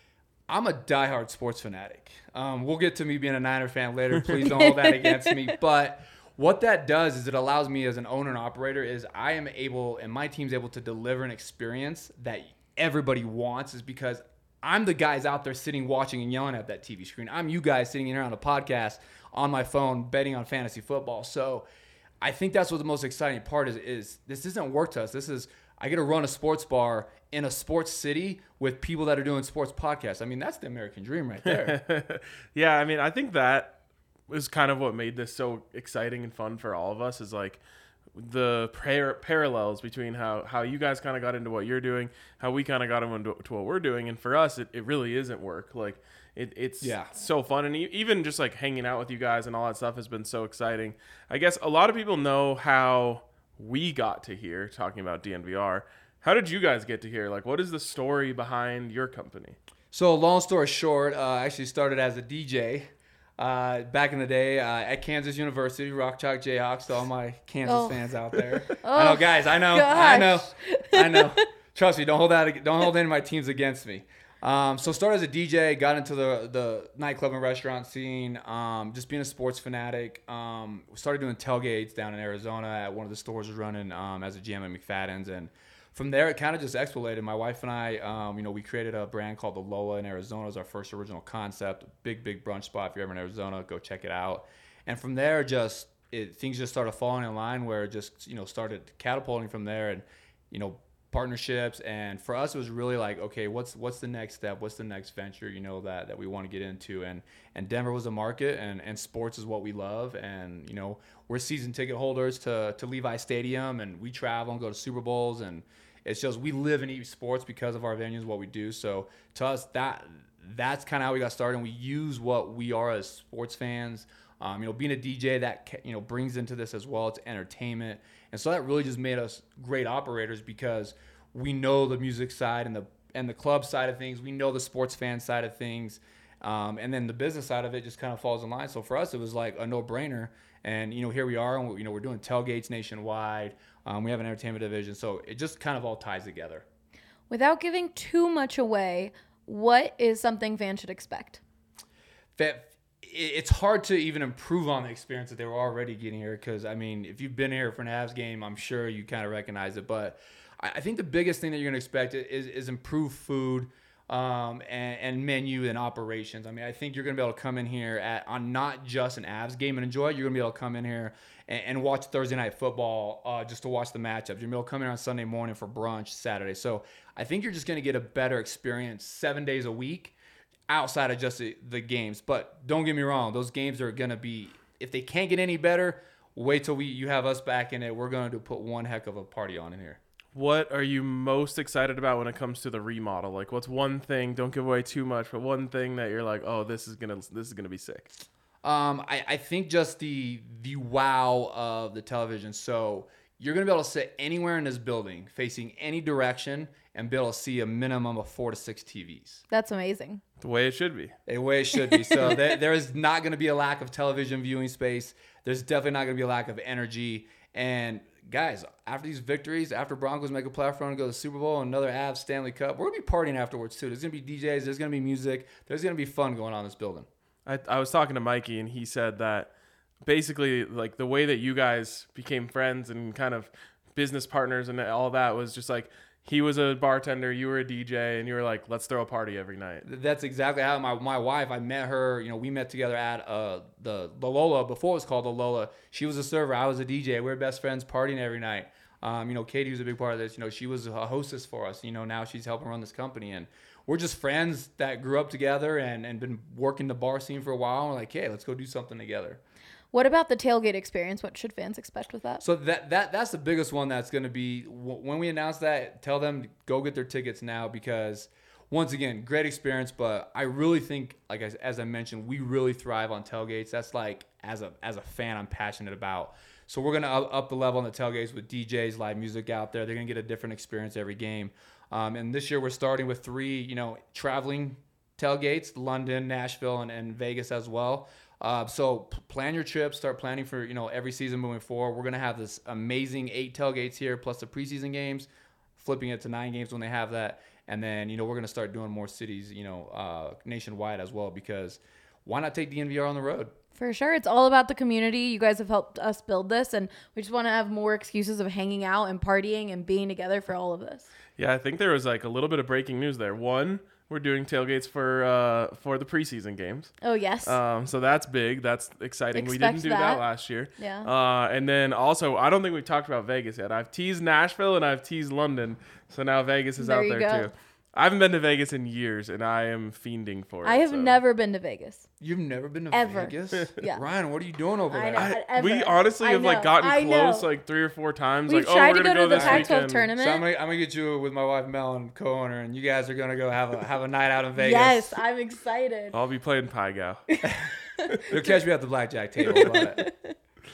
I'm a diehard sports fanatic. Um, we'll get to me being a Niner fan later. Please don't hold that against me. But what that does is it allows me as an owner and operator is I am able and my team's able to deliver an experience that everybody wants, is because I'm the guys out there sitting, watching, and yelling at that T V screen. I'm you guys sitting here on a podcast on my phone betting on fantasy football. So I think that's what the most exciting part is, is this isn't work to us. This is, I get to run a sports bar in a sports city with people that are doing sports podcasts. I mean, that's the American dream right there. Yeah, I mean, I think that is kind of what made this so exciting and fun for all of us, is like the par- parallels between how, how you guys kind of got into what you're doing, how we kind of got into to what we're doing. And for us, it, it really isn't work. Like it, it's yeah. so fun. And even just like hanging out with you guys and all that stuff has been so exciting. I guess a lot of people know how we got to here talking about D N V R. How did you guys get to here? Like, what is the story behind your company? So long story short, uh, I actually started as a D J uh, back in the day uh, at Kansas University, Rock Chalk Jayhawks, to all my Kansas Oh. fans out there. Oh, I know, guys. I know. I know. gosh. I know. Trust me. Don't hold that. Don't hold any of my teams against me. Um, so started as a D J, got into the the nightclub and restaurant scene, um, just being a sports fanatic. Um, started doing tailgates down in Arizona at one of the stores was running um, as a G M at McFadden's, and from there it kind of just escalated. My wife and I, um, you know, we created a brand called the Lola in Arizona. It was our first original concept. Big big brunch spot. If you're ever in Arizona, go check it out. And from there, just it, things just started falling in line where it just you know started catapulting from there, and you know. partnerships. And for us it was really like, okay, what's what's the next step, what's the next venture, you know, that that we want to get into. And and Denver was a market, and and sports is what we love. And you know, we're season ticket holders to to Levi Stadium, and we travel and go to Super Bowls, and it's just we live and eat sports because of our venues, what we do. So to us, that that's kind of how we got started, and we use what we are as sports fans. Um, you know, being a D J, that you know brings into this as well. It's entertainment, and so that really just made us great operators because we know the music side and the and the club side of things. We know the sports fan side of things, um, and then the business side of it just kind of falls in line. So for us, it was like a no-brainer. And you know, here we are, and we, you know, we're doing tailgates nationwide. Um, we have an entertainment division, so it just kind of all ties together. Without giving too much away, what is something fans should expect? That. It's hard to even improve on the experience that they were already getting here because, I mean, if you've been here for an Avs game, I'm sure you kind of recognize it. But I think the biggest thing that you're going to expect is, is improved food um, and, and menu and operations. I mean, I think you're going to be able to come in here at on not just an Avs game and enjoy it. You're going to be able to come in here and, and watch Thursday Night Football uh, just to watch the matchups. You're going to be able to come in on Sunday morning for brunch Saturday. So I think you're just going to get a better experience seven days a week outside of just the, the games. But don't get me wrong, those games are going to be, if they can't get any better, wait till we you have us back in it. We're going to put one heck of a party on in here. What are you most excited about when it comes to the remodel? Like, what's one thing, don't give away too much, but one thing that you're like, oh, this is going to this is gonna be sick? Um, I, I think just the the wow of the television. So you're going to be able to sit anywhere in this building, facing any direction, and be able to see a minimum of four to six T Vs. That's amazing. The way it should be. The way it should be. So there, there is not going to be a lack of television viewing space. There's definitely not going to be a lack of energy. And guys, after these victories, after Broncos make a playoff run and go to the Super Bowl and another Avs Stanley Cup, we're going to be partying afterwards too. There's going to be D Js. There's going to be music. There's going to be fun going on in this building. I, I was talking to Mikey, and he said that basically, like, the way that you guys became friends and kind of business partners and all that was just like, he was a bartender, you were a D J, and you were like, let's throw a party every night. That's exactly how my, my wife, I met her, you know, we met together at uh, the, the Lola, before it was called the Lola. She was a server, I was a D J. We were best friends, partying every night. Um, you know, Katie was a big part of this. You know, she was a hostess for us. You know, now she's helping run this company. And we're just friends that grew up together and, and been working the bar scene for a while. And we're like, hey, let's go do something together. What about the tailgate experience? What should fans expect with that? So that that that's the biggest one that's going to be, when we announce that, tell them to go get their tickets now because, once again, great experience. But I really think, like as, as I mentioned, we really thrive on tailgates. That's like, as a as a fan, I'm passionate about. So we're going to up, up the level on the tailgates with D Js, live music out there. They're going to get a different experience every game. Um, and this year we're starting with three, you know, traveling tailgates, London, Nashville, and, and Vegas as well. Uh, so p- plan your trips, start planning for, you know, every season moving forward. We're going to have this amazing eight tailgates here, plus the preseason games, flipping it to nine games when they have that. And then, you know, we're going to start doing more cities, you know, uh, nationwide as well, because why not take D N V R on the road? For sure. It's all about the community. You guys have helped us build this, and we just want to have more excuses of hanging out and partying and being together for all of this. Yeah, I think there was like a little bit of breaking news there. One, we're doing tailgates for uh, for the preseason games. Oh, yes. Um, so that's big. That's exciting. Expect we didn't do that. that last year. Yeah. Uh, and then also, I don't think we've talked about Vegas yet. I've teased Nashville and I've teased London. So now Vegas is There out you there go. too. I haven't been to Vegas in years, and I am fiending for it. I have so. never been to Vegas. You've never been to Ever. Vegas? Yeah. Ryan, what are you doing over I there? know. I, Ever. we honestly I have like know. gotten I close know. like three or four times. We've like, tried oh, we're to gonna go to the this Pac twelve weekend. tournament. So I'm gonna, I'm gonna get you with my wife Mel and co-owner, and you guys are gonna go have a have a night out in Vegas. Yes, I'm excited. I'll be playing Pie Gal. You'll catch me at the blackjack table. About it.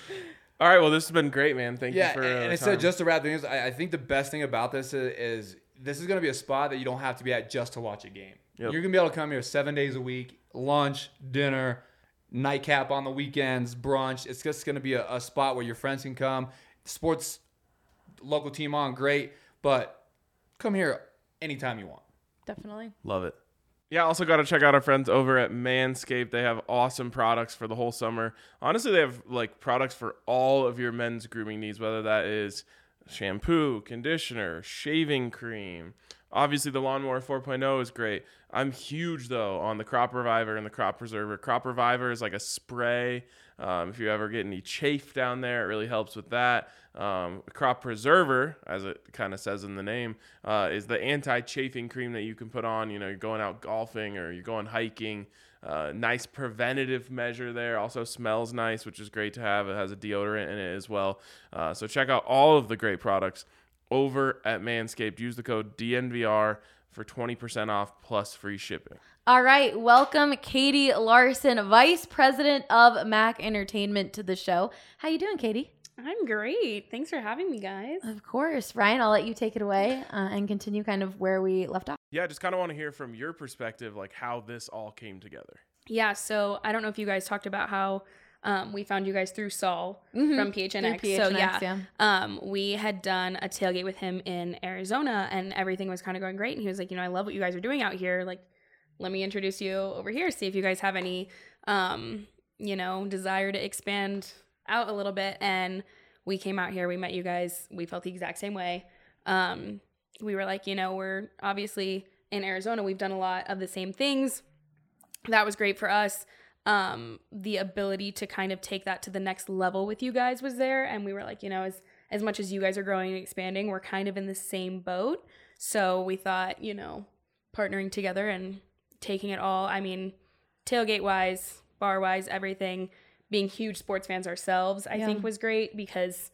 All right, well, this has been great, man. Thank Yeah, you for and, uh, and the instead, time. just to wrap things, I, I think the best thing about this is, is this is going to be a spot that you don't have to be at just to watch a game. Yep. You're going to be able to come here seven days a week, lunch, dinner, nightcap on the weekends, brunch. It's just going to be a, a spot where your friends can come. Sports, local team on, great, but come here anytime you want. Definitely. Love it. Yeah, also got to check out our friends over at Manscaped. They have awesome products for the whole summer. Honestly, they have like products for all of your men's grooming needs, whether that is shampoo, conditioner, shaving cream. Obviously, the Lawnmower four point oh is great. I'm huge, though, on the Crop Reviver and the Crop Preserver. Crop Reviver is like a spray. Um, if you ever get any chafe down there, it really helps with that. Um, Crop Preserver, as it kind of says in the name, uh, is the anti-chafing cream that you can put on. You know, you're going out golfing or you're going hiking. Uh, nice preventative measure there. Also smells nice, which is great to have. It has a deodorant in it as well. Uh, so check out all of the great products over at Manscaped. Use the code D N V R for twenty percent off plus free shipping. All right. Welcome, Katie Larson, Vice President of Mac Entertainment, to the show. How you doing, Katie? I'm great. Thanks for having me, guys. Of course. Ryan, I'll let you take it away uh, and continue kind of where we left off. Yeah, just kind of want to hear from your perspective, like how this all came together. Yeah, so I don't know if you guys talked about how um, we found you guys through Saul Mhm. from P H N X. Through So P H N X, yeah, yeah. Um, we had done a tailgate with him in Arizona, and everything was kind of going great. And he was like, you know, I love what you guys are doing out here. Like, let me introduce you over here. See if you guys have any, um, you know, desire to expand out a little bit. And we came out here, we met you guys, we felt the exact same way. Um, we were like, you know, we're obviously in Arizona, we've done a lot of the same things. That was great for us. Um, the ability to kind of take that to the next level with you guys was there. And we were like, you know, as, as much as you guys are growing and expanding, we're kind of in the same boat. So we thought, you know, partnering together and taking it all. I mean, tailgate wise, bar wise, everything, being huge sports fans ourselves, I Yeah. think was great because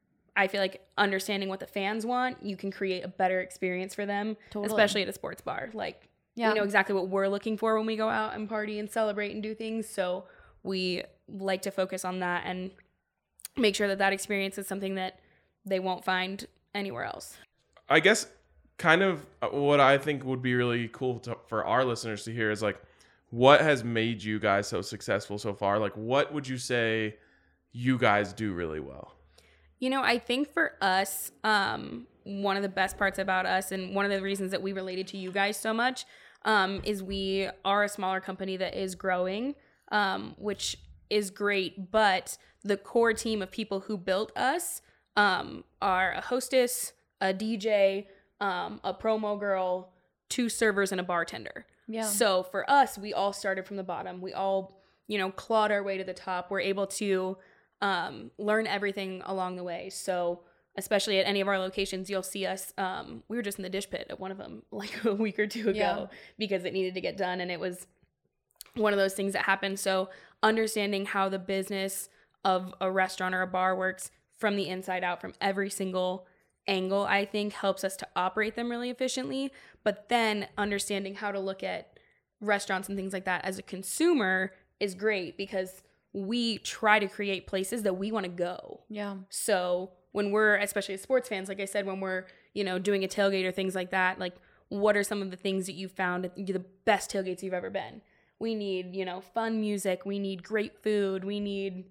I feel like understanding what the fans want, you can create a better experience for them, Totally. especially at a sports bar. Like, Yeah. we know exactly what we're looking for when we go out and party and celebrate and do things. So we like to focus on that and make sure that that experience is something that they won't find anywhere else. I guess kind of what I think would be really cool to, for our listeners to hear is like, what has made you guys so successful so far? Like, what would you say you guys do really well? You know, I think for us, um, one of the best parts about us and one of the reasons that we related to you guys so much um, is we are a smaller company that is growing, um, which is great. But the core team of people who built us um, are a hostess, a D J, um, a promo girl, two servers, and a bartender. Yeah. So for us, we all started from the bottom. We all, you know, clawed our way to the top. We're able to um, learn everything along the way. So especially at any of our locations, you'll see us. Um, we were just in the dish pit at one of them like a week or two ago Yeah. because it needed to get done. And it was one of those things that happened. So understanding how the business of a restaurant or a bar works from the inside out, from every single angle, I think helps us to operate them really efficiently. But then understanding how to look at restaurants and things like that as a consumer is great because we try to create places that we want to go. Yeah. So when we're, especially as sports fans, like I said, when we're, you know, doing a tailgate or things like that, like what are some of the things that you found at the best tailgates you've ever been? We need, you know, fun music. We need great food. We need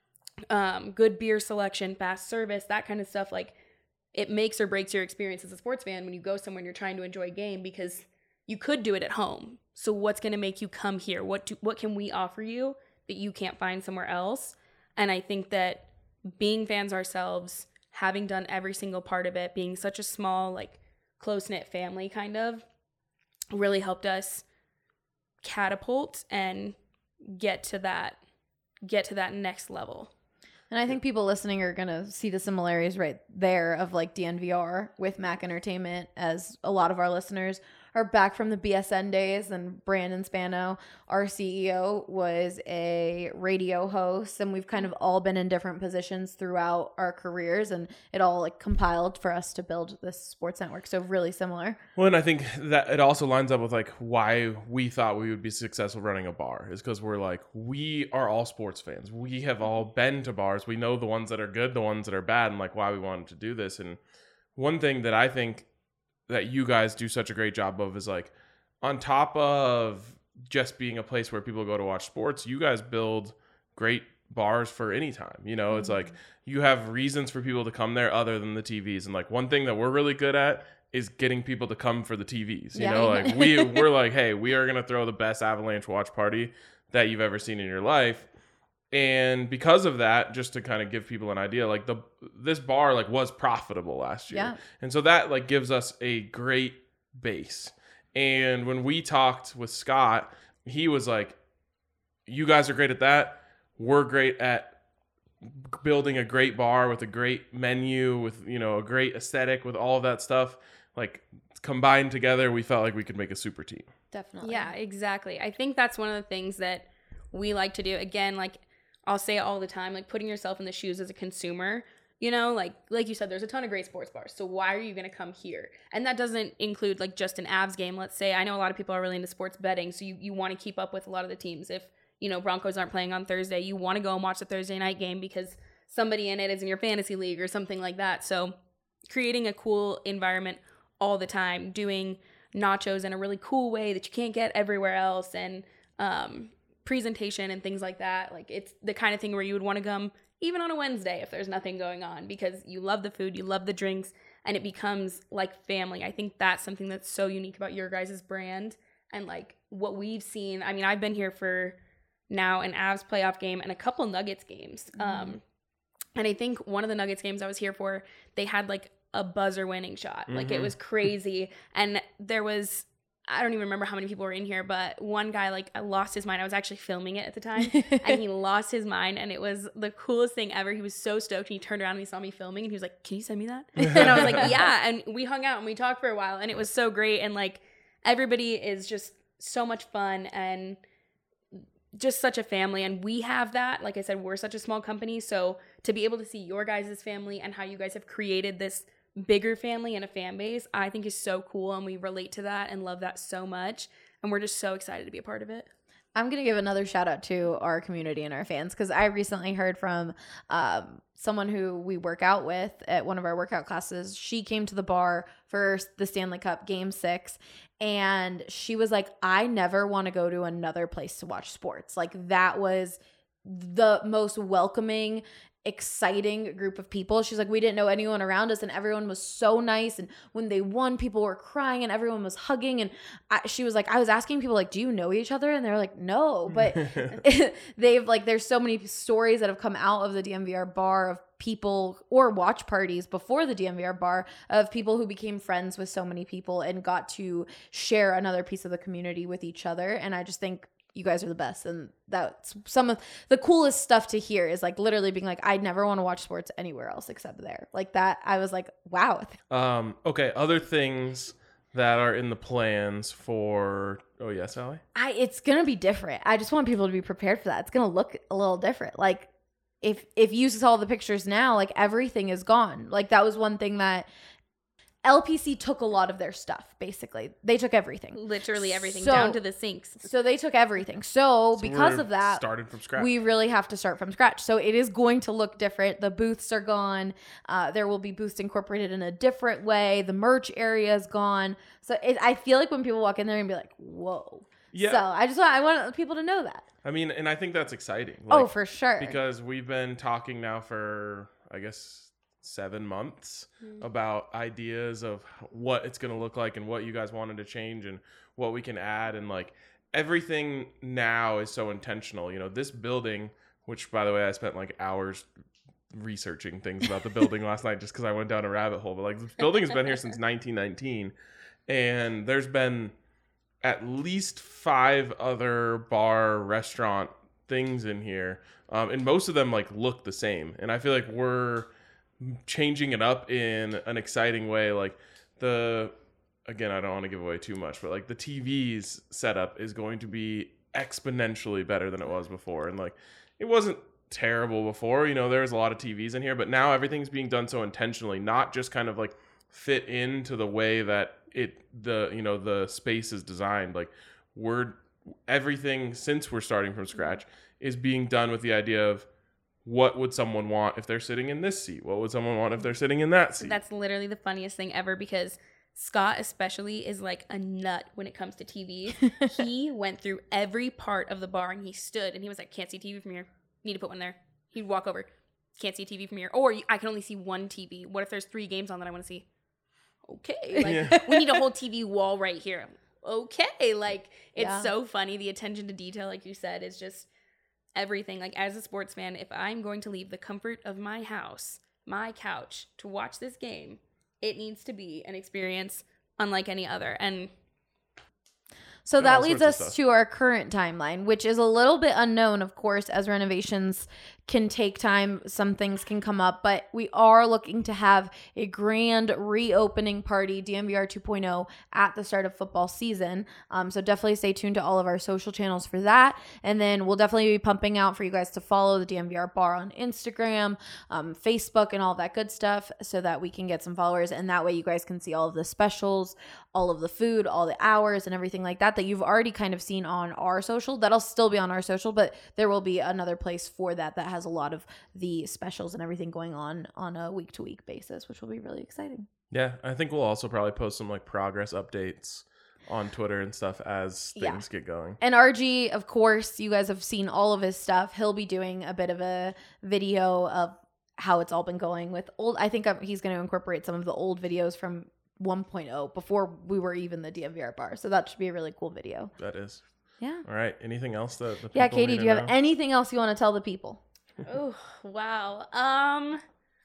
um, good beer selection, fast service, that kind of stuff. Like, it makes or breaks your experience as a sports fan when you go somewhere and you're trying to enjoy a game because you could do it at home. So what's going to make you come here? What do, what can we offer you that you can't find somewhere else. And I think that being fans ourselves, having done every single part of it, being such a small, like, close-knit family kind of, really helped us catapult and get to that get to that next level. And I think people listening are going to see the similarities right there of like D N V R with Mac Entertainment, as a lot of our listeners are back from the B S N days, and Brandon Spano, our C E O, was a radio host, and we've kind of all been in different positions throughout our careers, and it all like compiled for us to build this sports network. So really similar. Well, and I think that it also lines up with like why we thought we would be successful running a bar is because we're like, we are all sports fans. We have all been to bars. We know the ones that are good, the ones that are bad, and like why we wanted to do this. And one thing that I think that you guys do such a great job of is like, on top of just being a place where people go to watch sports, you guys build great bars for any time. You know, mm-hmm. It's like you have reasons for people to come there other than the T Vs. And like one thing that we're really good at is getting people to come for the T Vs. You yeah. know, like we we're like, hey, we are gonna throw the best Avalanche watch party that you've ever seen in your life. And because of that, just to kind of give people an idea, like the this bar like was profitable last year. Yeah. And so that like gives us a great base. And when we talked with Scott, he was like, you guys are great at that. We're great at building a great bar with a great menu, with, you know, a great aesthetic, with all of that stuff. Like combined together, we felt like we could make a super team. Definitely. Yeah, exactly. I think that's one of the things that we like to do. Again, like I'll say it all the time, like putting yourself in the shoes as a consumer, you know, like, like you said, there's a ton of great sports bars. So why are you going to come here? And that doesn't include like just an Avs game. Let's say, I know a lot of people are really into sports betting. So you, you want to keep up with a lot of the teams. If, you know, Broncos aren't playing on Thursday, you want to go and watch the Thursday night game because somebody in it is in your fantasy league or something like that. So creating a cool environment all the time, doing nachos in a really cool way that you can't get everywhere else, and, um, presentation and things like that. Like it's the kind of thing where you would want to come even on a Wednesday if there's nothing going on, because you love the food, you love the drinks, and it becomes like family. I think that's something that's so unique about your guys' brand and like what we've seen. I mean, I've been here for now an Avs playoff game and a couple Nuggets games. Mm-hmm. Um, and I think one of the Nuggets games I was here for, they had like a buzzer winning shot. Mm-hmm. Like it was crazy. And there was, I don't even remember how many people were in here, but one guy like lost his mind. I was actually filming it at the time, and he lost his mind, and it was the coolest thing ever. He was so stoked, and he turned around and he saw me filming, and he was like, "Can you send me that?" And I was like, "Yeah." And we hung out and we talked for a while, and it was so great. And like everybody is just so much fun and just such a family, and we have that. Like I said, we're such a small company, so to be able to see your guys' family and how you guys have created this bigger family and a fan base, I think is so cool, and we relate to that and love that so much, and we're just so excited to be a part of it. I'm going to give another shout out to our community and our fans, because I recently heard from um, someone who we work out with at one of our workout classes. She came to the bar for the Stanley Cup Game six, and she was like, I never want to go to another place to watch sports. Like that was the most welcoming, exciting group of people. She's like, we didn't know anyone around us, and everyone was so nice, and when they won, people were crying and everyone was hugging. And I, she was like, I was asking people like, do you know each other? And they're like, no, but they've like, there's so many stories that have come out of the D M V R bar of people, or watch parties before the D M V R bar, of people who became friends with so many people and got to share another piece of the community with each other. And I just think you guys are the best, and that's some of the coolest stuff to hear, is like literally being like, I never want to watch sports anywhere else except there. Like that, I was like, wow. Um, okay, other things that are in the plans for, oh yes, Allie? I it's gonna be different. I just want people to be prepared for that. It's gonna look a little different. Like if if you saw the pictures now, like everything is gone. Like that was one thing that L P C took a lot of their stuff, basically. They took everything. Literally everything, so, down to the sinks. So they took everything. So, so because of that, started from scratch. We really have to start from scratch. So it is going to look different. The booths are gone. Uh, there will be booths incorporated in a different way. The merch area is gone. So it, I feel like when people walk in there and be like, whoa. Yeah. So I just want, I want people to know that. I mean, and I think that's exciting. Like, oh, for sure. Because we've been talking now for, I guess, seven months mm. about ideas of what it's going to look like and what you guys wanted to change and what we can add. And like everything now is so intentional. You know, this building, which by the way, I spent like hours researching things about the building last night just because I went down a rabbit hole. But like, this building has been here since nineteen nineteen, and there's been at least five other bar, restaurant things in here, um, and most of them like look the same. And I feel like we're changing it up in an exciting way. Like the again, I don't want to give away too much, but like the T V's setup is going to be exponentially better than it was before. And like, it wasn't terrible before, you know, there was a lot of T Vs in here, but now everything's being done so intentionally, not just kind of like fit into the way that it, the, you know, the space is designed. Like we're, everything since we're starting from scratch is being done with the idea of what would someone want if they're sitting in this seat? What would someone want if they're sitting in that seat? That's literally the funniest thing ever, because Scott especially is like a nut when it comes to T Vs. He went through every part of the bar and he stood and he was like, can't see T V from here. Need to put one there. He'd walk over. Can't see T V from here. Or I can only see one T V. What if there's three games on that I want to see? Okay. Like yeah. We need a whole T V wall right here. Okay. Like it's yeah. so funny. The attention to detail, like you said, is just everything. Like as a sports fan, if I'm going to leave the comfort of my house, my couch to watch this game, it needs to be an experience unlike any other. And so that leads us to our current timeline, which is a little bit unknown, of course, as renovations can take time. Some things can come up, but we are looking to have a grand reopening party, D N V R two point oh, at the start of football season. Um, so definitely stay tuned to all of our social channels for that. And then we'll definitely be pumping out for you guys to follow the D N V R bar on Instagram, um, Facebook, and all that good stuff so that we can get some followers. And that way you guys can see all of the specials, all of the food, all the hours, and everything like that that you've already kind of seen on our social. That'll still be on our social, but there will be another place for that that has a lot of the specials and everything going on on a week-to-week basis, which will be really exciting. Yeah, I think we'll also probably post some like progress updates on Twitter and stuff as things yeah. get going. And R G, of course, you guys have seen all of his stuff. He'll be doing a bit of a video of how it's all been going with old. I think he's going to incorporate some of the old videos from one point oh before we were even the D N V R bar. So that should be a really cool video. That is. Yeah. All right. Anything else that the people Yeah, Katie, need do you to have know? anything else you want to tell the people? Oh, wow. Um,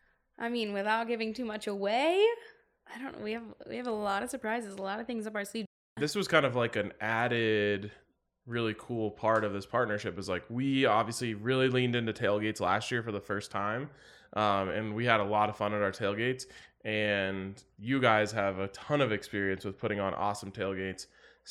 I mean, without giving too much away, I don't know. We have we have a lot of surprises, a lot of things up our sleeve. This was kind of like an added, really cool part of this partnership. Is like we obviously really leaned into tailgates last year for the first time, um, and we had a lot of fun at our tailgates. And you guys have a ton of experience with putting on awesome tailgates.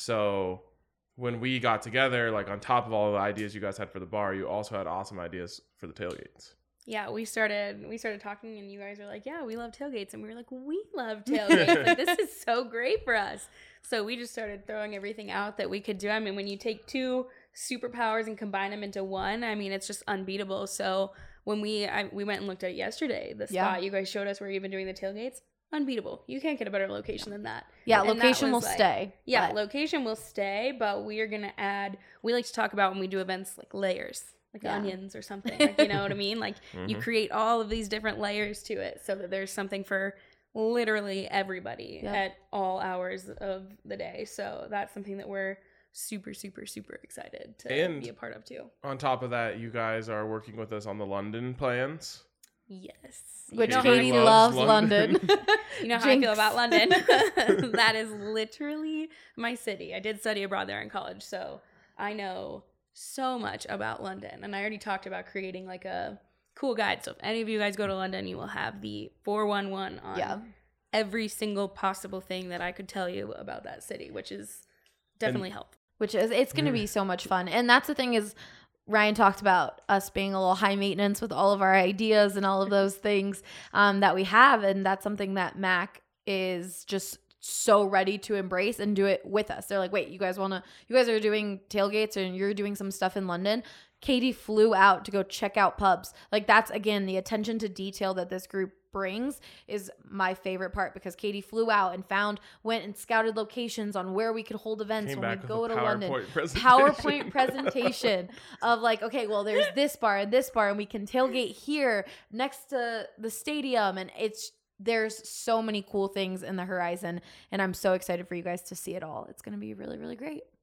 So when we got together, like on top of all the ideas you guys had for the bar, you also had awesome ideas for the tailgates. Yeah, we started we started talking and you guys were like, yeah, we love tailgates. And we were like, we love tailgates. Like, this is so great for us. So we just started throwing everything out that we could do. I mean, when you take two superpowers and combine them into one, I mean, it's just unbeatable. So when we I, we went and looked at it yesterday, the spot yeah. you guys showed us where you've been doing the tailgates, unbeatable. You can't get a better location than that. Yeah, and location will like, stay. Yeah, but. location will stay, but we are going to add, we like to talk about when we do events like layers, like yeah. onions or something. Like, you know what I mean? Like mm-hmm. you create all of these different layers to it so that there's something for literally everybody yeah. at all hours of the day. So that's something that we're super, super, super excited to and be a part of too. On top of that, you guys are working with us on the London plans. Yes. Which you know Katie loves, loves London. London. You know how Jinx. I feel about London. That is literally my city. I did study abroad there in college, so I know so much about London. And I already talked about creating like a cool guide. So if any of you guys go to London, you will have the four one one on yeah. every single possible thing that I could tell you about that city, which is definitely and, helpful. Which is, it's going to be so much fun. And that's the thing is, Ryan talked about us being a little high maintenance with all of our ideas and all of those things um, that we have. And that's something that Mac is just so ready to embrace and do it with us. They're like, wait, you guys want to, you guys are doing tailgates and you're doing some stuff in London. Katie flew out to go check out pubs. Like that's, again, the attention to detail that this group brings is my favorite part, because Katie flew out and found, went and scouted locations on where we could hold events when we go to London. PowerPoint presentation of like, okay, well, there's this bar and this bar and we can tailgate here next to the stadium. And it's, there's so many cool things in the horizon. And I'm so excited for you guys to see it all. It's going to be really, really great.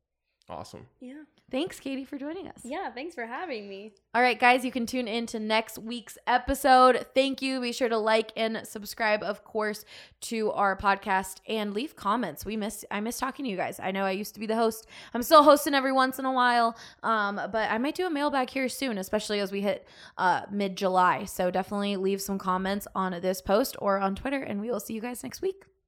Awesome. Yeah. Thanks, Katie, for joining us. Yeah, thanks for having me. All right, guys, you can tune in to next week's episode. Thank you. Be sure to like and subscribe, of course, to our podcast and leave comments. We miss I miss talking to you guys. I know I used to be the host. I'm still hosting every once in a while, um, but I might do a mailbag here soon, especially as we hit uh, mid-July. So definitely leave some comments on this post or on Twitter, and we will see you guys next week.